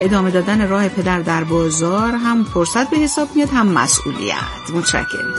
ادامه دادن راه پدر در بازار هم فرصت به حساب میاد هم مسئولیت. متشکرم.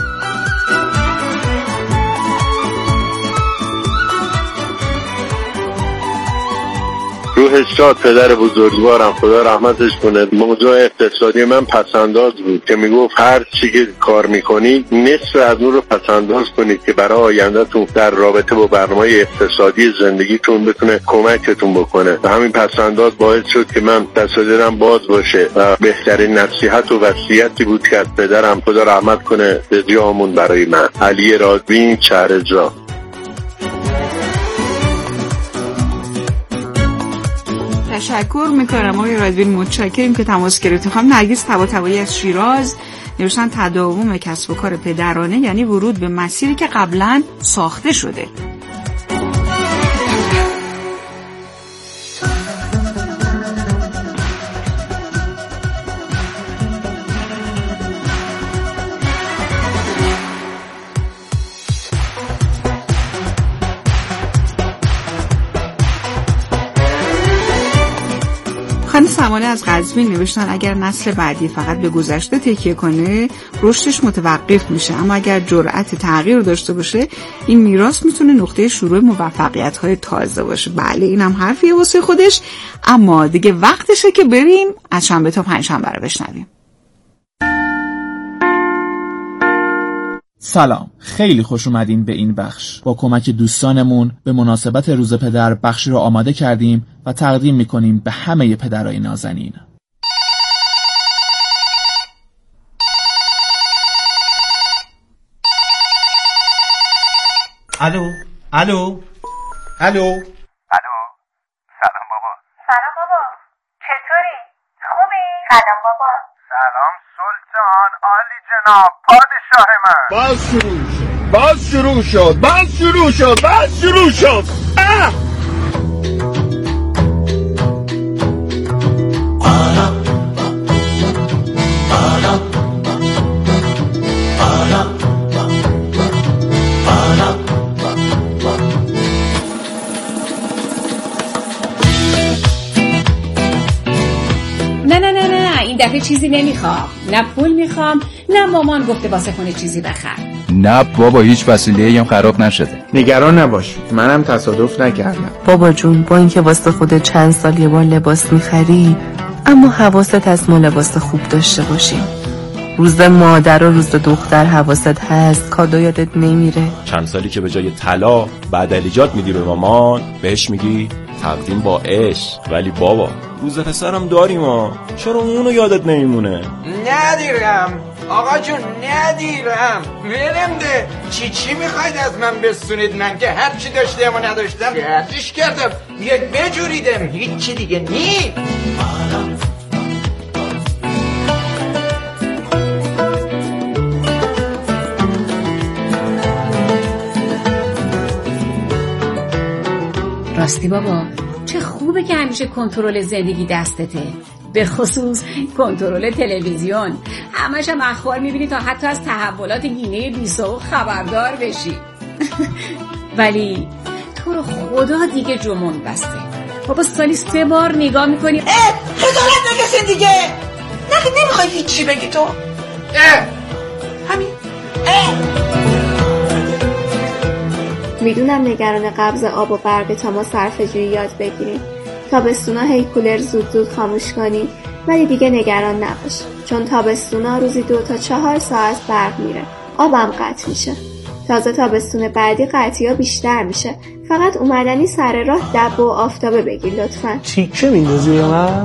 روحش شاد پدر بزرگوارم، خدا رحمتش کنه. موضوع اقتصادی من پسنداز بود که میگفت هر چی که کار میکنید نصف از اون رو پسنداز کنید که برای آیندهتون در رابطه با برنامه اقتصادی زندگیتون بتونه کمکتون بکنه. و همین پسنداز باعث شد که من تصادیرم باز باشه و بهترین نصیحت و وصیتی بود که از پدرم، خدا رحمت کنه، به جامون برای من. علی رادبین، شهرزاد. تشکر میکنم آقای رادبین، متشکرم که تماس گرفتید. خانم نرگس طباطبایی از شیراز نوشتن تداوم کسب و کار پدرانه یعنی ورود به مسیری که قبلا ساخته شده. خانم سمانه از قزوین نوشتن اگر نسل بعدی فقط به گذشته تکیه کنه رشدش متوقف میشه، اما اگر جرأت تغییر رو داشته باشه این میراث میتونه نقطه شروع موفقیت‌های تازه باشه. بله اینم حرفیه واسه خودش، اما دیگه وقتشه که بریم از شنبه تا پنجشنبه رو بشنویم. سلام، خیلی خوش اومدین به این بخش. با کمک دوستانمون به مناسبت روز پدر بخشی رو آماده کردیم و تقدیم میکنیم به همه پدرای نازنین. الو. سلام بابا. سلام بابا، چطوری؟ خوبی؟ سلام بابا. سلام سلطان، عالی جناب، پادشاه من. باز شروع شد. نه این دفعه چیزی نمیخوام. نه پول میخوام، نه مامان گفته واسه خونه چیزی بخر. نه بابا، هیچ وسیله‌ای هم خراب نشده. نگران نباش، منم تصادف نکردم. بابا جون، با اینکه واسه خودت چند سال یه بار لباس میخری، اما حواست از ما لباس خوب داشته باشی. روز مادر و روز دختر حواست هست، کادو یادت نمیره. چند سالی که به جای طلا بدلیجات میدی به مامان، بهش میگی تقدیم با عشق. ولی بابا روز پسرم داریم چرا اونو یادت نمیمونه؟ ندیرم آقا جون، ندیرم. ولم ده. چی میخواید از من بستونید؟ من که هر چی داشتم و نداشتم گردش کردم، یک بجوریدم، هیچی دیگه نی. راستی بابا چه خوبه که همیشه کنترل زندگی دستته، به خصوص کنترل تلویزیون. همش هم اخبار میبینی تا حتی از تحولات گینه بیساو خبردار بشی. ولی تو رو خدا دیگه جمون بسته بابا، سالی 3 بار نگاه میکنی. خجالت نکشین دیگه. نمیخوای هیچی بگی تو؟ همین. میدونم نگران قبض آب و برق تا ما صرفه‌جویی یاد بگیریم، تابستونا هی کولر زود خاموش کنیم، ولی دیگه نگران نباش، چون تابستونا روزی 2 تا 4 ساعت برق میره، آبم قطع میشه. تازه تابستون بعدی قطعی‌ها بیشتر میشه. فقط اومدنی سر راه دب و آفتابه بگیر لطفاً. چه میندازی به من؟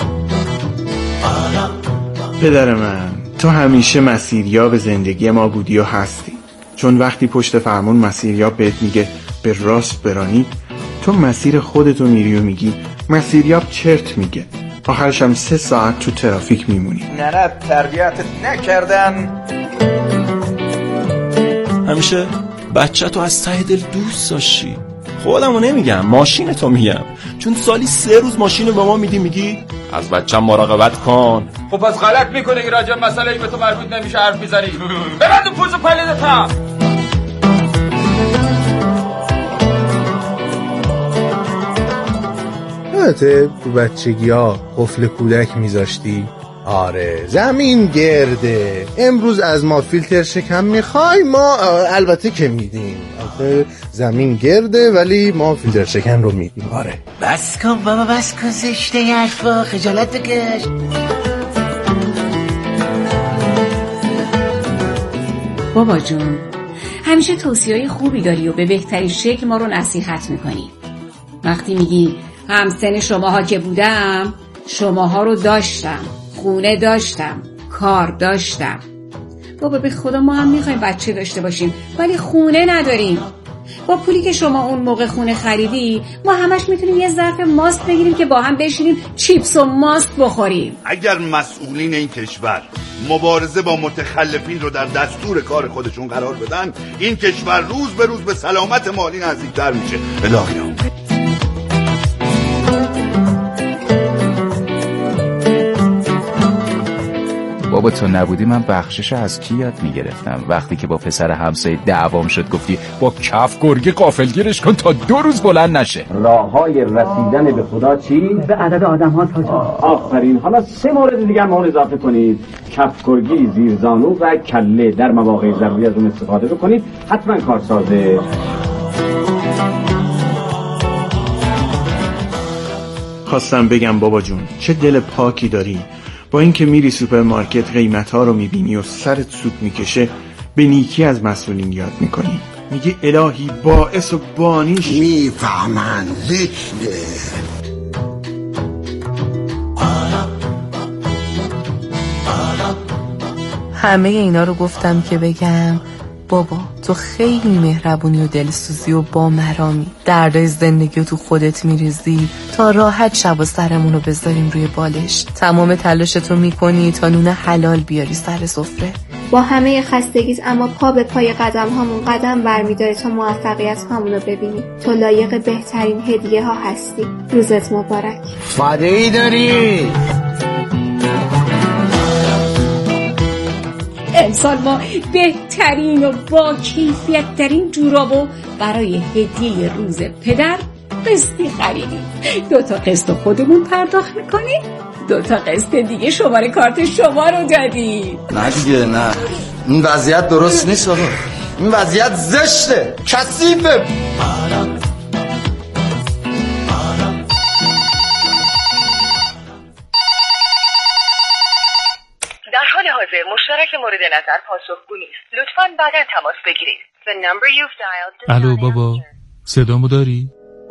پدر من، تو همیشه مسیریاب زندگی ما بودی و هستی. چون وقتی پشت فرمون مسیریاب بهت میگه به راست برانی، تو مسیر خودتو میری و میگی مسیریاب چرت میگه. آخرش هم 3 ساعت تو ترافیک میمونی. نرد تربیتت نکردن. همیشه بچه تو از ته دل دوست داشتی. خودمو نمیگم، ماشین تو میگم، چون سالی 3 روز ماشین به ما میگی از بچه مراقبت کن. خب پس غلط میکنه که راجع به مسئله به تو مربوط نمیشه حرف میزنی. ببند اون پوزو پلیدتا. یادته تو بچگی ها قفل کودک میذاشتی؟ آره زمین گرده. امروز از ما فیلتر شکم میخوای؟ ما البته که میدیم. زمین گرده ولی ما فیلتر شکم رو میدیم. آره بس کن بابا، بس کن زشته حرفا، خجالت بکش. بابا جون، همیشه توصیه‌های خوبی داری و به بهترین شکل ما رو نصیحت میکنی. وقتی میگی همسن شماها که بودم، شماها رو داشتم، خونه داشتم، کار داشتم. بابا به خدا ما هم میخوایم بچه داشته باشیم ولی خونه نداریم. با پولی که شما اون موقع خونه خریدی ما همش میتونیم یه ظرف ماست بگیریم که با هم بشینیم چیپس و ماست بخوریم. اگر مسئولین این کشور مبارزه با متخلفین رو در دستور کار خودشون قرار بدن، این کشور روز به روز به سلامت مالی نزدیکتر میشه. الهیام بابا تو نبودی من بخشش از کی یاد میگرفتم؟ وقتی که با پسر همسایه دعوام شد گفتی با کف گرگی غافلگیرش کن تا 2 روز بلند نشه. راههای رسیدن به خدا چی؟ به عدد آدم ها تا جا. آفرین. حالا 3 مورد دیگه هم اضافه کنید. کف گرگی، زیرزانو و کله. در مواقع ضروری از اون استفاده بکنید، حتما کارسازه. خواستم بگم بابا جون چه دل پاکی داری. با اینکه میری سوپرمارکت قیمت‌ها رو میبینی و سرت سود میکشه، به نیکی از مسئولین یاد میکنی. میگی الهی باعث و بانیش میفهمن ذکره. همه اینا رو گفتم که بگم بابا تو خیلی مهربونی و دلسوزی و با مرامی. دردای زندگی رو تو خودت میریزی تا راحت شب و سرمون رو بذاریم روی بالش. تمام تلاشتو میکنی تا نون حلال بیاری سر سفره. با همه خستگیت اما پا به پای قدم هامون قدم برمیداری تا موفقیت هامون رو ببینی. تو لایق بهترین هدیه ها هستی. روزت مبارک. فدایی داری. امسال ما بهترین و با کیفیت ترین جورابو برای هدیه روز پدر قسطی خریدیم. 2 تا قسط خودمون پرداخت میکنیم، 2 تا قسط دیگه شماره کارت شما رو دادیم. نه دیگه نه، این وضعیت درست نیست آقا. این وضعیت زشته، کثیفه. در حال حاضر مشترک مورد نظر پاسخگو نیست. لطفاً بعداً تماس بگیرید. The number you've dialed. الو بابا، صدامو داری؟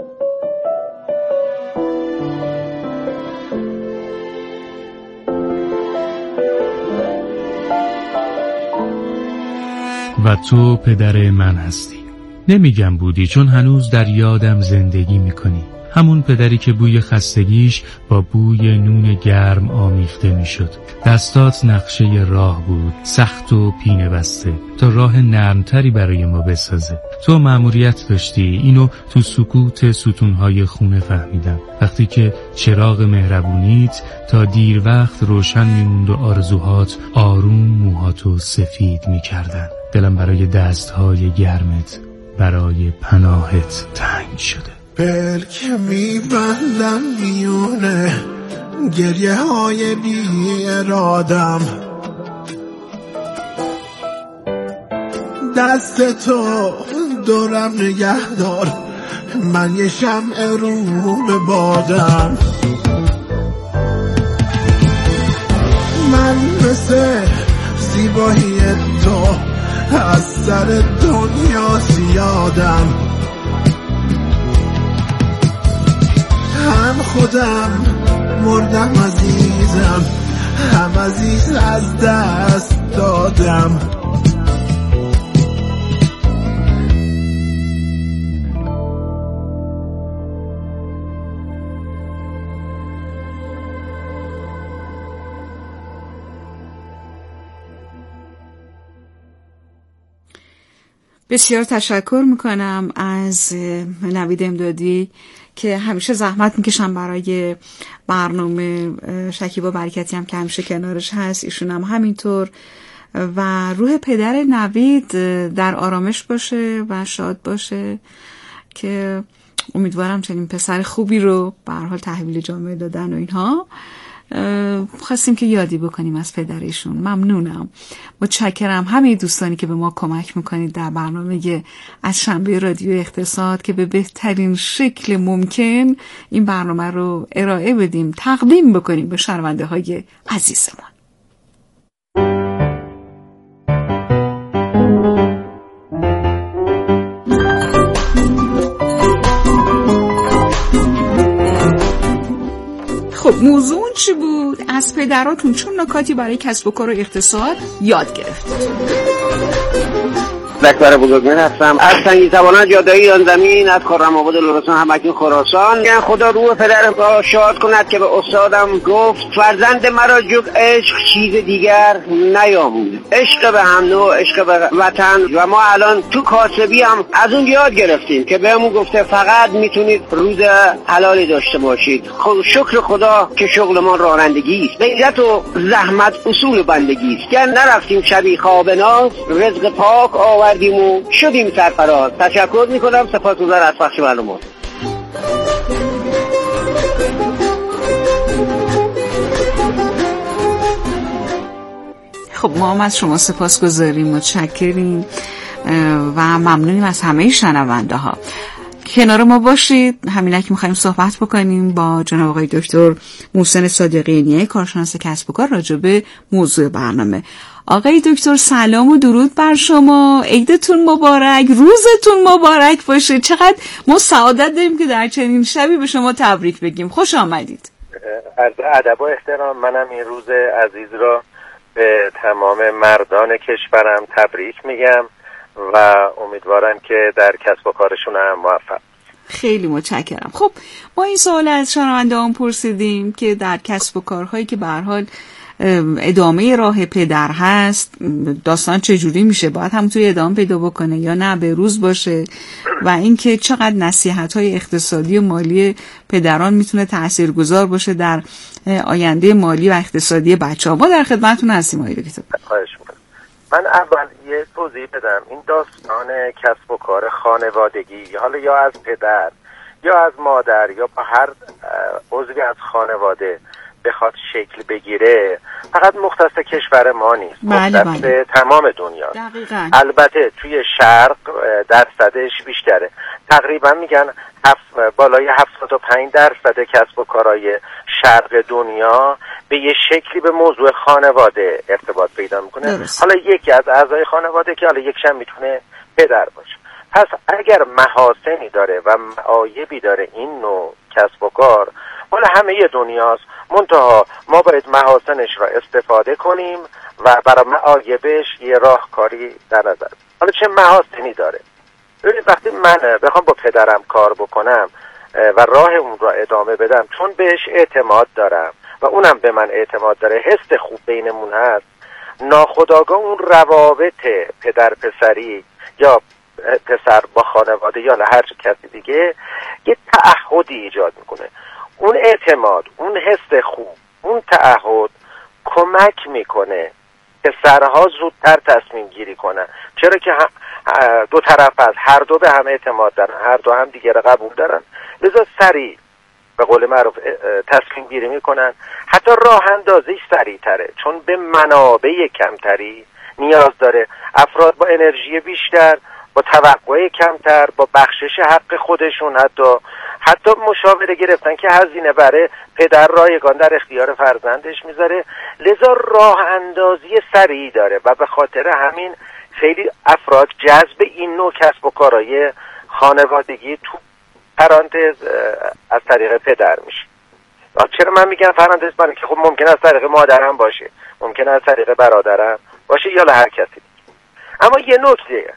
و تو پدر من هستی. نمیگم بودی چون هنوز در یادم زندگی میکنی. همون پدری که بوی خستگیش با بوی نون گرم آمیخته میشد. دستات نقشه راه بود، سخت و پینه بسته، تا راه نرمتری برای ما بسازه. تو مأموریت داشتی. اینو تو سکوت ستونهای خونه فهمیدم. وقتی که چراغ مهربونیت تا دیر وقت روشن میموند و آرزوهات آروم موهاتو سفید میکردن. دلم برای دستهای گرمت، برای پناهت تنگ شده. پلک میبندم میونه گریه های بی ارادم. دست تو دورم نگه دار، من یه شمع رو به بادم. من مثل زیبایی تو از سر دنیا زیادم. هم خودم مردم عزیزم، هم عزیز از دست دادم. بسیار تشکر میکنم از نوید امدادی که همیشه زحمت میکشن برای برنامه. شکیبا برکتی هم که همیشه کنارش هست، ایشون هم همینطور. و روح پدر نوید در آرامش باشه و شاد باشه که امیدوارم چنین پسر خوبی رو به هر حال تحویل جامعه دادن و اینها. خواستیم که یادی بکنیم از پدرشون. ممنونم، متشکرم همه دوستانی که به ما کمک میکنید در برنامه از شنبه رادیو اقتصاد که به بهترین شکل ممکن این برنامه رو ارائه بدیم، تقدیم بکنیم به شنونده های عزیزمان. خب موضوع چی بود؟ از پدراتون چون نکاتی برای کسب و کار و اقتصاد یاد گرفتید؟ اکبر بزرگمهر هستم از سنگیزبانان جاده‌ای آن زمین، از خرم‌آباد لرستان همکنون خراسان. میگن خدا روح پدرم را شاد کند که به استادم گفت فرزند مرا جز عشق چیز دیگر نیاموز. عشق به هم نوع، عشق به وطن. و ما الان تو کاسبی هم از اون یاد گرفتیم که بهمون گفته فقط میتونید روز حلالی داشته باشید. خود شکر خدا که شغل ما رانندگی است. غیرت و زحمت اصول بندگی است. که نرفتیم شبی خواب ناز، رزق پاک آوردیم و شدیم سرفراز. تشکر میکنم، سپاسگزار از پخش برنامه. خب ما هم از شما سپاسگزاریم، متشکریم و ممنونیم از همه شنونده ها. کنار ما باشید. همینک میخوایم صحبت بکنیم با جناب آقای دکتر محسن صادقینی، کارشناس کسب و کار، راجع به موضوع برنامه. آقای دکتر سلام و درود بر شما، عیدتون مبارک، روزتون مبارک باشه. چقدر ما سعادت داریم که در چنین شبی به شما تبریک بگیم. خوش آمدید. عرض ادب و احترام. منم این روز عزیز را به تمام مردان کشورم تبریک میگم و امیدوارم که در کسب و کارشون هم موفق. خیلی متشکرم. خب ما این سوال از شنونده‌هام پرسیدیم که در کسب و کارهایی که به هر حال ادامه راه پدر هست، داستان چجوری میشه؟ باید همونطوری ادامه پیدا بکنه یا نه به روز باشه؟ و اینکه چقدر نصیحت‌های اقتصادی و مالی پدران میتونه تاثیرگذار باشه در آینده مالی و اقتصادی بچه‌ها. ما در خدمتتون هستیم آقای دکتر. خواهش می‌کنم. من اول یه توضیح بدم. این داستان کسب و کار خانوادگی، حالا یا از پدر یا از مادر یا با هر عضوی از خانواده بخواد شکل بگیره، فقط مختص کشور ما نیست، مختص تمام دنیا. البته توی شرق درصدش بیشتره. تقریبا میگن بالای 75% کسب و کارهای شرق دنیا به یه شکلی به موضوع خانواده ارتباط پیدا میکنه. حالا یکی از اعضای خانواده که حالا یکشم میتونه پدر باشه. پس اگر محاسنی داره و معایبی داره این نوع کسب و کار، حالا همه دنیاست، منتها ما باید محاسنش را استفاده کنیم و برای معایبش یه راهکاری در نظر. حالا چه محاسنی داره؟ ببینید وقتی من بخوام با پدرم کار بکنم و راه اون را ادامه بدم، چون بهش اعتماد دارم و اونم به من اعتماد داره، حس خوب بینمون هست، ناخودآگاه اون روابط پدر پسری یا پسر با خانواده یا هر کسی دیگه یه تعهدی ایجاد میکنه. اون اعتماد، اون حس خوب، اون تعهد کمک میکنه پسرها زودتر تصمیم گیری کنن. چرا که دو طرف از هر دو به هم اعتماد دارن، هر دو هم دیگه را قبول دارن، لذا سریع به قول معروف تصمیم گیری میکنن. حتی راه اندازیش سریع تره، چون به منابع کمتری نیاز داره. افراد با انرژی بیشتر، با توقع کمتر، با بخشش حق خودشون حتی مشاوره گرفتن که هزینه برای پدر رایگان در اختیار فرزندش میذاره، لذا راه اندازی سریع داره و به خاطر همین خیلی افراد جذب این نوع کسب و کارهای خانوادگی تو پرانتز از طریق پدر میشه. چرا من میگم پرانتز؟ برای که خب ممکن از طریق مادرم باشه، ممکن از طریق برادرم باشه یا هر کسی. اما یه نکته،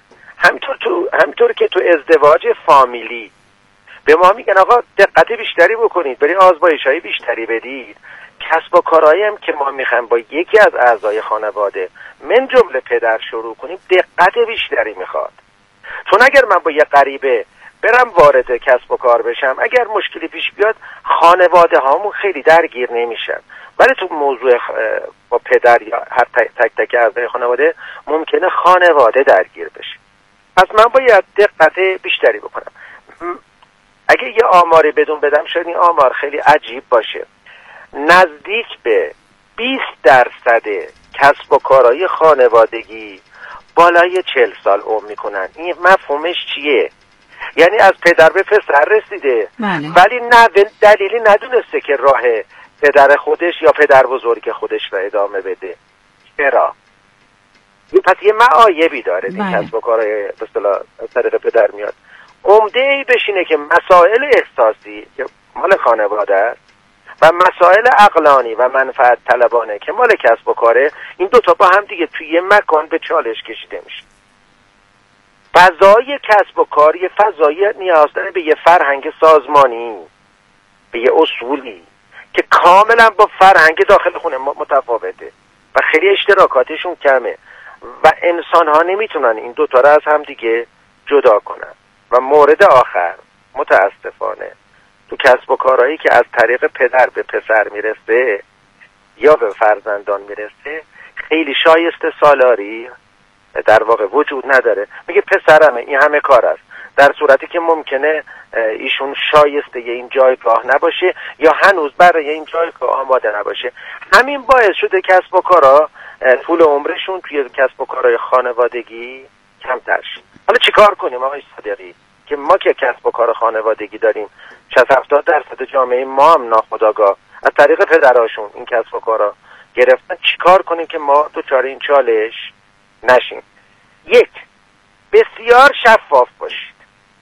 همینطور که تو ازدواج فامیلی به ما میگن آقا دقت بیشتری بکنید، برید آزمایش‌های بیشتری بدید، کسب و کارهایی هم که ما میخوایم با یکی از اعضای خانواده من جمله پدر شروع کنیم، دقت بیشتری میخواد. چون اگر من با یه غریبه برم وارد کسب و کار بشم، اگر مشکلی پیش بیاد خانواده هامون خیلی درگیر نمیشن، ولی تو موضوع با پدر یا هر تک اعضای خانواده ممکنه خانواده درگیر بشه. پس من باید دقت بیشتری بکنم. اگه یه آماری بدون بدم شاید این آمار خیلی عجیب باشه، نزدیک به 20% کسب و کارهای خانوادگی بالای 40 سال عمر میکنن. این مفهومش چیه؟ یعنی از پدر به پسر رسیده ولی نه دلیلی ندونسته که راه پدر خودش یا پدر بزرگ خودش رو ادامه بده. چرا؟ پس یه معایبی داره این کسب و کارهای به اصطلاح طریق پدر میاد. عمده ای بشینه که مسائل احساسی که مال خانواده است و مسائل عقلانی و منفعت طلبانه که مال کسب و کاره، این دوتا با هم دیگه توی یه مکان به چالش کشیده میشه. فضای کسب و کار یه فضایی نیاز داره به یه فرهنگ سازمانی، به یه اصولی که کاملا با فرهنگ داخل خونه متفاوته و خیلی اشتراکاتشون کمه و انسان ها نمیتونن این دوتا رو از هم دیگه جدا کنن. و مورد آخر متاسفانه تو کسب و کارهایی که از طریق پدر به پسر میرسه یا به فرزندان میرسه خیلی شایسته سالاری در واقع وجود نداره. میگه پسرمه این همه کار است، در صورتی که ممکنه ایشون شایسته این جایگاه نباشه یا هنوز برای این جایگاه آماده نباشه. همین باعث شده کسب و کارها طول عمرشون توی کسب و کارهای خانوادگی کمتر شه. حالا چیکار کنیم آقای صادقی که ما که کسب و کار خانوادگی داریم 60-70% جامعه ما هم ناخودآگاه از طریق پدراشون این کسب و کارا گرفتن، چیکار کنیم که ما دچار این چالش نشیم؟ یک، بسیار شفاف باشید،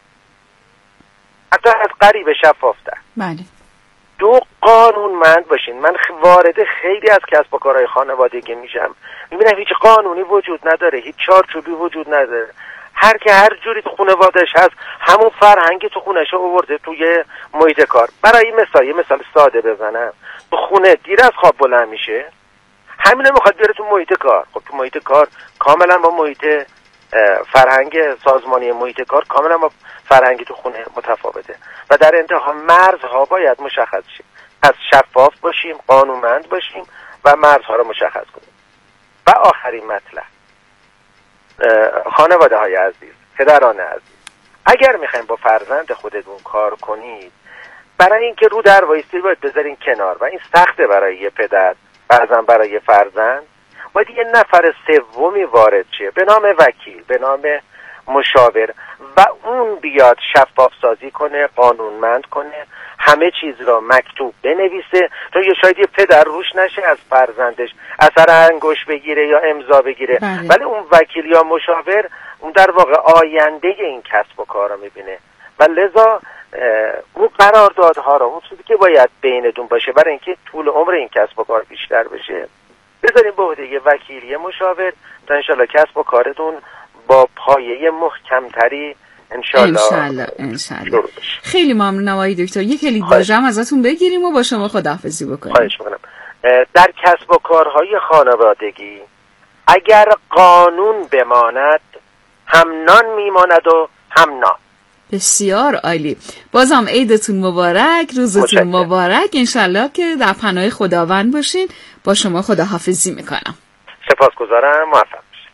حتی از قریب شفافتر. بله. دو، قانونمند باشین. من وارد خیلی از کسب و کارهای خانوادگی میشم، میبینم هیچ قانونی وجود نداره، هیچ چارچوبی وجود نداره. هر که هر جوری تو خانواده‌اش هست همون فرهنگی تو خونه‌ش آورده توی محیط کار. برای مثال ساده بزنم، تو خونه دیر از خواب بلند میشه، همینو میخواد بیاره تو محیط کار. خب تو محیط کار کاملا با محیط فرهنگ سازمانی محیط کار کاملا با فرهنگی تو خونه متفاوته و در انتها مرزها باید مشخص شه. پس شفاف باشیم، قانونمند باشیم و مرزها رو مشخص کنیم. و آخرین مطلب، خانواده های عزیز، پدران عزیز، اگر میخوایم با فرزند خودتون کار کنید، برای اینکه رو در وایسی باید بذارین کنار و این سخته برای یه پدر، بعضا برای فرزند، باید یه نفر سومی وارد شه به نام وکیل، به نام مشاور و اون بیاد شفاف سازی کنه، قانونمند کنه، همه چیز را مکتوب بنویسه تا یه شاید یه پدر روش نشه از فرزندش اثر انگشت بگیره یا امضا بگیره. ولی اون وکیل یا مشاور اون در واقع آینده این کسب و کار رو میبینه و لذا اون قراردادها رو، اون چیزی که باید بینتون باشه برای اینکه طول عمر این کسب و کار بیشتر بشه، بذاریم به عهده یه وکیل، یه مشاور تا انشالله کسب و کارتون با پایه محکمتری انشالله. خیلی ممنونم آقای دکتر. یک کلید واژه هم ازتون بگیریم و با شما خداحافظی بکنیم. خواهش می‌کنم. در کسب و کارهای خانوادگی اگر قانون بماند هم نان میماند و هم نان. بسیار عالی. بازم عیدتون مبارک، روزتون مبارک، انشالله که در پناه خداوند باشین. با شما خداحافظی میکنم. سپاسگزارم، موفق باشید.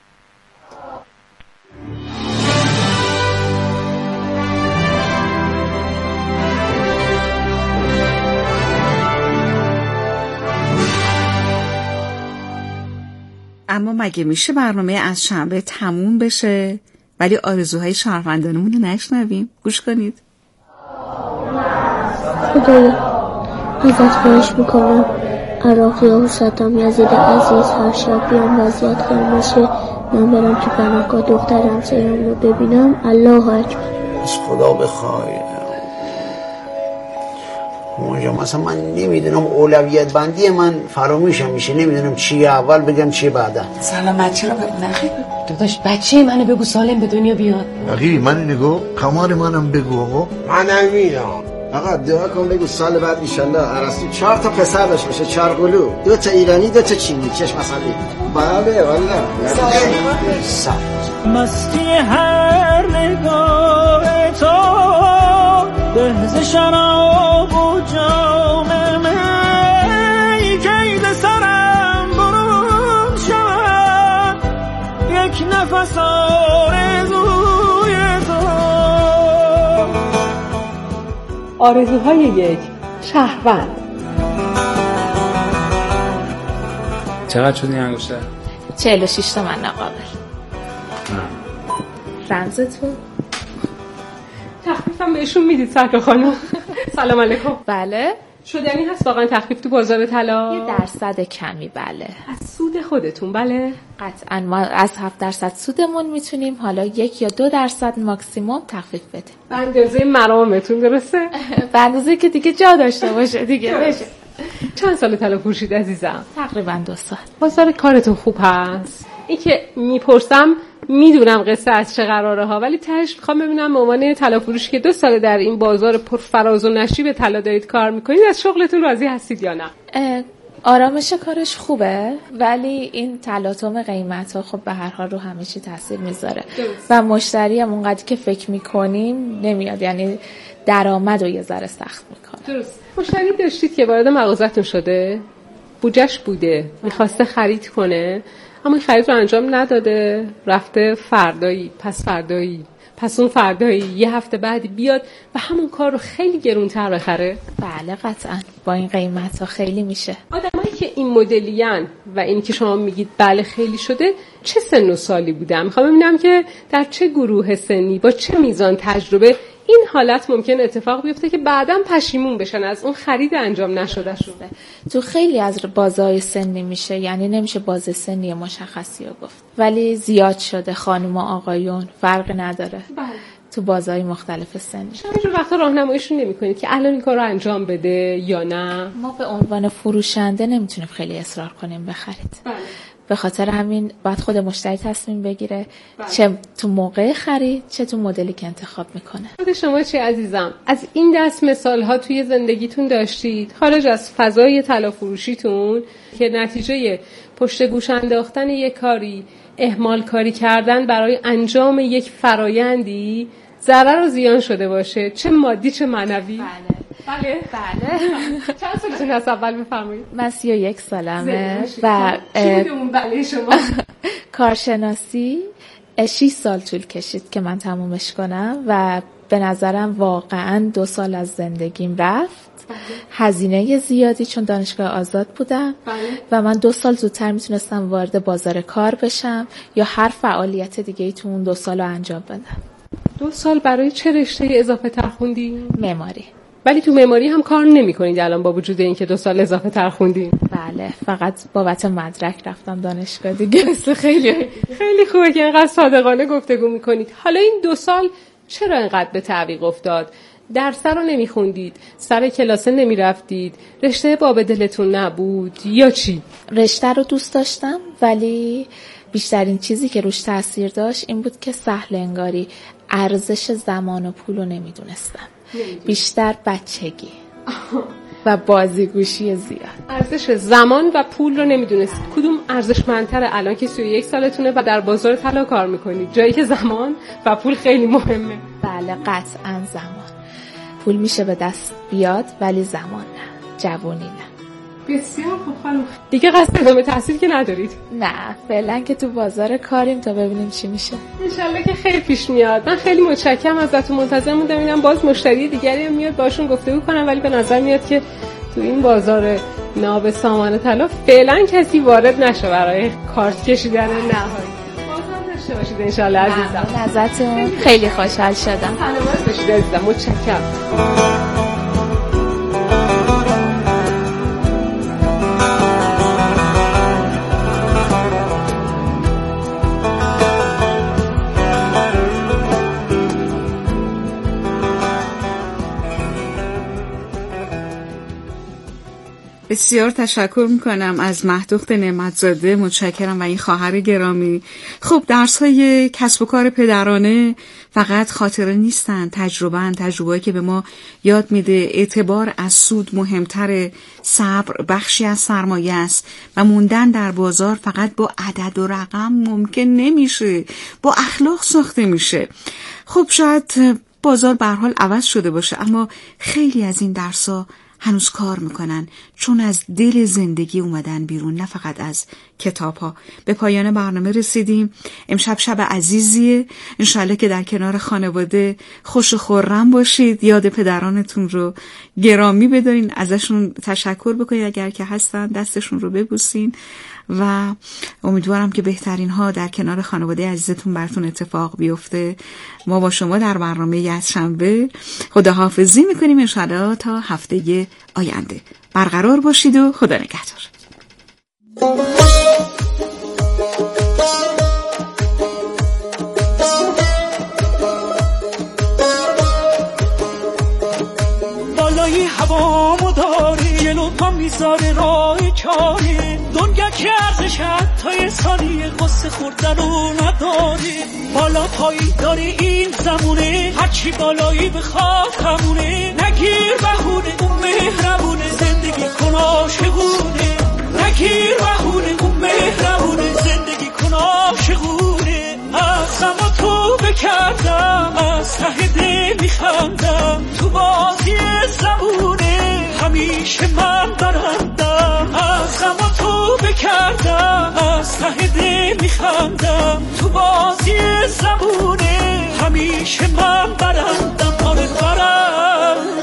اما مگه میشه برنامه از شنبه تموم بشه ولی آرزوهای شهروندانمون رو نشنویم؟ گوش کنید. خدایا ازت خواهش میکنم عراقی ها و صدام یزید عزیز هر شب بیان وضعیت خیلی بشه، من برم تو پناهگاه دخترم سیرم رو ببینم. الله اکبر. از خدا بخوای اونجا مثلا من نمیدونم اولویت بندی من فراموشم میشه، نمیدونم چیه اول بگم چیه بعدا. سلامتی رو بگو نخیر داداش، بچه منو بگو سالم به دنیا بیاد. نقیبی من نگو، قمار منم بگو آقا. منم میدم آقا، دعا کن بگو سال بعد انشالله ارسطو 4 تا پسر داشت باشه، 4 قلو، 2 تا ایرانی 2 تا چینی، چشم اصلی. بله والله مستی هر نگاه تو به شراب و جام می کید سرم برون شود، یک نفس آرزوی تو آرزوهای یک شهروند. چقدر شد این انگشتر؟ 46 تومن نقابل. رمزتون؟ تخفیفم بهشون میدید سرکار خانم؟ سلام علیکم. بله. شدنی هست واقعا تخفیف تو بازار طلا؟ 1% کمی. بله. از سود خودتون؟ بله. قطعا ما از 7% سودمون میتونیم حالا 1 یا 2% ماکسیموم تخفیف بدیم. به اندازه مرامتون درسته؟ به اندازه که دیگه جا داشته باشه دیگه بشه. چند سال طلا فروشید عزیزم؟ تقریبا 2 سال. بازار کارتون خوب هست؟ این که میپرسم میدونم قصه از چه قراره ها، ولی تهش میخوام ببینم به عنوان طلا فروشی که 2 سال در این بازار پر فراز و نشیب طلا دارید کار میکنید، از شغلتون راضی هستید یا نه؟ آرامش کارش خوبه، ولی این تلاطم قیمت ها خب به هر حال رو همه چی تاثیر میذاره و مشتری هم اونقدر که فکر میکنیم نمیاد، یعنی درآمد رو یه ذره سخت میکنه. درست. مشتری داشتید که وارد مغازتون شده، بودجش بوده، میخواسته خرید کنه اما این خرید رو انجام نداده، رفته فردایی، پس فردایی، پس اون فردایی، یه هفته بعدی بیاد و همون کار رو خیلی گرونتر بخره؟ بله قطعا، با این قیمت ها خیلی میشه. آدمایی که این مدلیان و این که شما میگید بله خیلی شده، چه سن و سالی بودن؟ میخوام ببینم که در چه گروه سنی با چه میزان تجربه این حالت ممکن اتفاق بیفته که بعداً پشیمون بشن از اون خرید انجام نشده شده. تو خیلی از بازهای سنی میشه، یعنی نمیشه باز سنی مشخصی رو گفت، ولی زیاد شده، خانم و آقایون فرق نداره. بله. تو بازهای مختلف سنی. شما اینجور وقتا راهنماییشون نمی‌کنید که الان این کار رو انجام بده یا نه؟ ما به عنوان فروشنده نمیتونیم خیلی اصرار کنیم بخرید. بله. به خاطر همین باید خود مشتری تصمیم بگیره چه تو موقع خرید چه تو مدلی که انتخاب میکنه. خود شما چه عزیزم؟ از این دست مثال‌ها توی زندگیتون داشتید خارج از فضای طلا فروشیتون که نتیجه پشت گوش انداختن یک کاری، اهمال کاری کردن برای انجام یک فرایندی ضرر و زیان شده باشه، چه مادی چه معنوی؟ بله. چند سالتون هست اول بفرمایید؟ من 31 سالمه و بله شما کارشناسی 6 سال طول کشید که من تمومش کنم و به نظرم واقعا 2 سال از زندگیم رفت. هزینه زیادی چون دانشگاه آزاد بودم و من 2 سال زودتر میتونستم وارد بازار کار بشم یا هر فعالیت دیگه‌ای تو اون 2 سال رو انجام بدم. 2 سال برای چه رشته اضافه تر خوندی؟ معماری. ولی تو معماری هم کار نمی‌کنید الان با وجود اینکه 2 سال اضافه تر خوندین؟ بله، فقط بابت مدرک رفتم دانشگاه دیگه. خیلی خوبه که اینقدر صادقانه گفتگو می‌کنید. حالا این 2 سال چرا اینقدر به تعویق افتاد؟ درس رو نمی‌خوندید، سر کلاس نمی‌رفتید، رشته باب دلتون نبود یا چی؟ رشته رو دوست داشتم ولی بیشترین چیزی که روش تاثیر داشت این بود که سهل انگاری ارزش زمان و پول رو نمیدونستم. بیشتر بچگی و بازیگوشی زیاد. ارزش زمان و پول رو نمیدونستید. کدوم ارزشمندتره الان که 31 سالتونه و در بازار طلا کار میکنید؟ جایی که زمان و پول خیلی مهمه. بله قطعا زمان. پول میشه به دست بیاد ولی زمان نه، جوونی نه. بسیار خوب خانم. دیگه قصد ادامه تحصیل که ندارید؟ نه، فعلا که تو بازار کاریم تا ببینیم چی میشه. انشالله که خیلی پیش میاد. من خیلی متشکرم ازتون، منتظر موندم اینم باز مشتری دیگری هم میاد باشون گفتگو کنم، ولی به نظر میاد که تو این بازار ناب سامان طلا فعلا کسی وارد نشه برای کارت کشیدن نهایی. بازم داشته باشید انشالله عزیزم. ازتون خیلی خوشحال شدم. سلامت باشید عزیزم. متشکرم. بسیار تشکر میکنم از مهدوخت نعمتزاده، متشکرم و این خواهر گرامی. خب درس‌های کسب و کار پدرانه فقط خاطره نیستن، تجربه‌ای که به ما یاد میده اعتبار از سود مهمتره، صبر بخشی از سرمایه است و موندن در بازار فقط با عدد و رقم ممکن نمیشه، با اخلاق ساخته میشه. خب شاید بازار به هر حال عوض شده باشه اما خیلی از این درس‌ها هنوز کار میکنن، چون از دل زندگی اومدن بیرون، نه فقط از کتاب ها. به پایان برنامه رسیدیم. امشب شب عزیزیه، انشالله که در کنار خانواده خوش و خرم باشید. یاد پدرانتون رو گرامی بدارین، ازشون تشکر بکنید، اگر که هستن دستشون رو ببوسین و امیدوارم که بهترین ها در کنار خانواده عزیزتون براتون اتفاق بیفته. ما با شما در برنامه از شنبه خداحافظی میکنیم، انشالله تا هفته آینده. برقرار باشید و خدا نگهدار. بالای هوامو داری جلو پا میذاره راه چاری، دنیا که ارزش حتی ثانیه قصه خوردن رو نداری. بالا پایی داره این زمونه، هرچی بالایی بخواد همونه. نگیر بهونه اون مهربونه، زندگی کن عاشقونه. نگیر بهونه اون مهربونه، زندگی کن عاشقونه. ازم و تو بکردم، از ته دل میخندم، تو بازی زمونه همیشه من برندم. ازم و تو بکردم، از ته دل میخندم، تو بازی زمونه همیشه من برندم. آره برندم.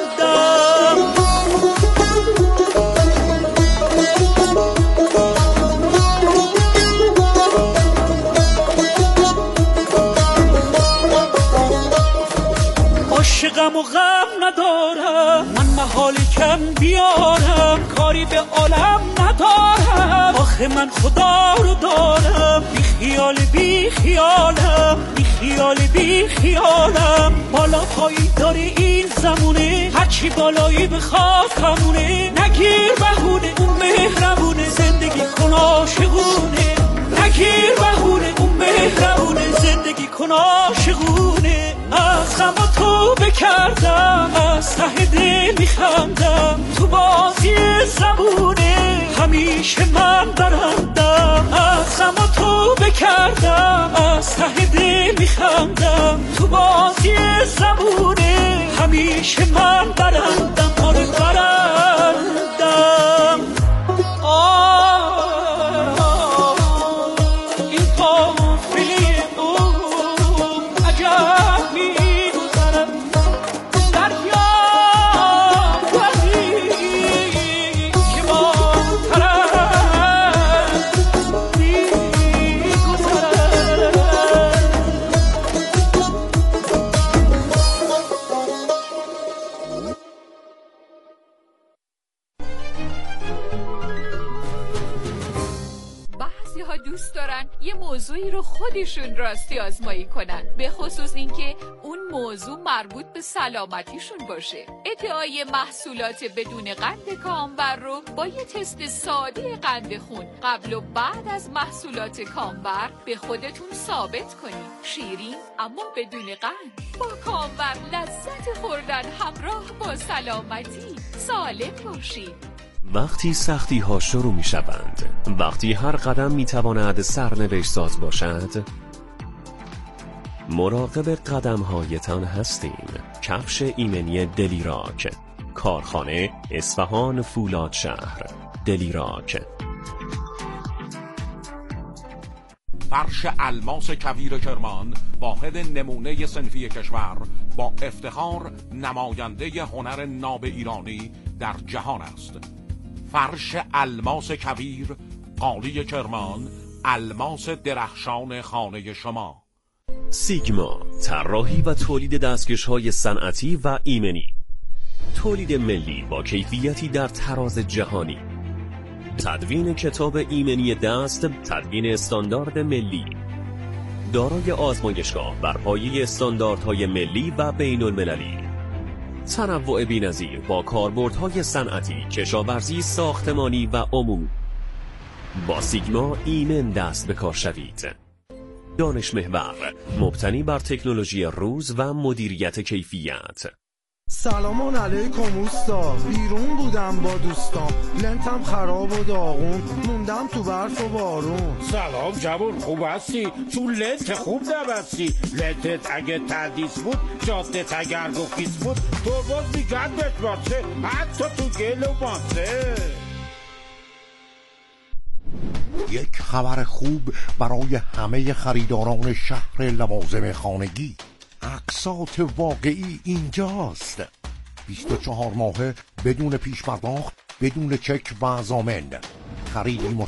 عاشقم و غم ندارم، من محال کم بیارم، کاری به عالم ندارم. آخه من خدا رو دارم، بی خیال بی خیالم، بی خیال بی خیالم. بالا پایی داره این زمونه، هرچی بالایی بخواد همونه. نگیر بهونه اون مهربونه، زندگی کن عاشقونه. نگیر بهونه اون مهربونه، زندگی کن عاشقونه. ازم و تو بکردم، از ته دل میخندم، تو بازی زمونه همیشه من برندم. ازم و تو بکردم، از ته دل میخندم، تو بازی زمونه همیشه من برندم. آره برندم. این قافله عجب میگذرد، دریا ولی که با طرف میگذرد. دوست دارن یه موضوعی رو خودشون راستی آزمایی کنن، به خصوص اینکه اون موضوع مربوط به سلامتیشون باشه. ادعای محصولات بدون قند کامبر رو با یه تست ساده قند خون قبل و بعد از محصولات کامبر به خودتون ثابت کنید. شیرین اما بدون قند، با کامبر لذت خوردن همراه با سلامتی. سالم باشید. وقتی سختی ها شروع می شوند، وقتی هر قدم می تواند سرنوشت ساز باشد، مراقب قدم هایتان هستیم. کفش ایمنی دلیراک، کارخانه اصفهان فولاد شهر. دلیراک. فرش الماس کویر کرمان، واحد نمونه صنفی کشور، با افتخار نماینده هنر ناب ایرانی در جهان است. فرش الماس کویر، قالی کرمان، الماس درخشان خانه شما. سیگما، طراحی و تولید دستکش‌های صنعتی و ایمنی. تولید ملی با کیفیتی در تراز جهانی. تدوین کتاب ایمنی دست، تدوین استاندارد ملی. دارای آزمایشگاه بر پایه استانداردهای ملی و بین المللی. تنوع بی‌نظیر با کاربردهای صنعتی، کشاورزی، ساختمانی و عمومی. با سیگما ایمن دست به کار شوید. دانش محور، مبتنی بر تکنولوژی روز و مدیریت کیفیت. سلامان علیکم اوستا، بیرون بودم با دوستام، لنتم خراب و داغون، موندم تو برف و بارون. سلام جوون، خوب هستی؟ چون لنت خوب نبستی. لنتت اگه تردیس بود، جادت اگر گفیس بود، ترباز میگرد بشماسه، حتی تو گل و ماسه. یک خبر خوب برای همه خریداران شهر لوازم خانگی. اقساط واقعی اینجاست. 24 ماهه بدون پیش پرداخت، بدون چک و ضامن. خریدی